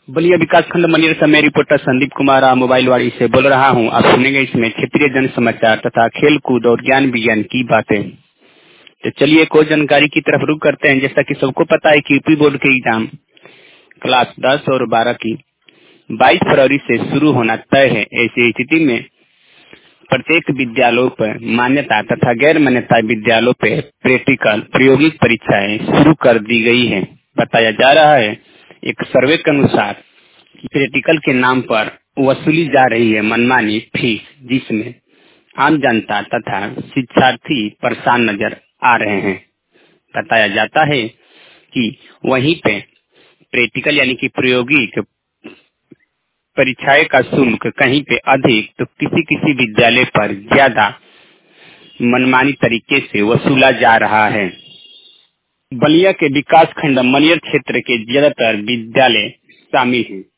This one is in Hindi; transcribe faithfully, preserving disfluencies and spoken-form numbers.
बलिया विकासखंड मनियर से मैं रिपोर्टर संदीप कुमार मोबाइलवाड़ी से बोल रहा हूं। आप सुनेंगे इसमें क्षेत्रीय जन समाचार तथा खेल कूद और ज्ञान विज्ञान की बातें। तो चलिए कोई जानकारी की तरफ रुख करते हैं। जैसा कि सबको पता है कि यूपी बोर्ड के एग्जाम क्लास दस और बारह की बाईस फरवरी से शुरू होना तय है। ऐसी स्थिति में प्रत्येक विद्यालयों पर मान्यता तथा गैर मान्यता विद्यालयों पर प्रैक्टिकल प्रायोगिक परीक्षाएं शुरू कर दी गई है। बताया जा रहा है एक सर्वे के अनुसार प्रैक्टिकल के नाम पर वसूली जा रही है मनमानी फीस, जिसमें आम जनता तथा शिक्षार्थी परेशान नजर आ रहे हैं। बताया जाता है कि वहीं पे प्रैक्टिकल यानी कि प्रायोगिक परीक्षाएं का शुल्क कहीं पे अधिक तो किसी किसी विद्यालय पर ज्यादा मनमानी तरीके से वसूला जा रहा है। बलिया के विकास खंड मनियर क्षेत्र के ज्यादातर विद्यालय शामिल हैं।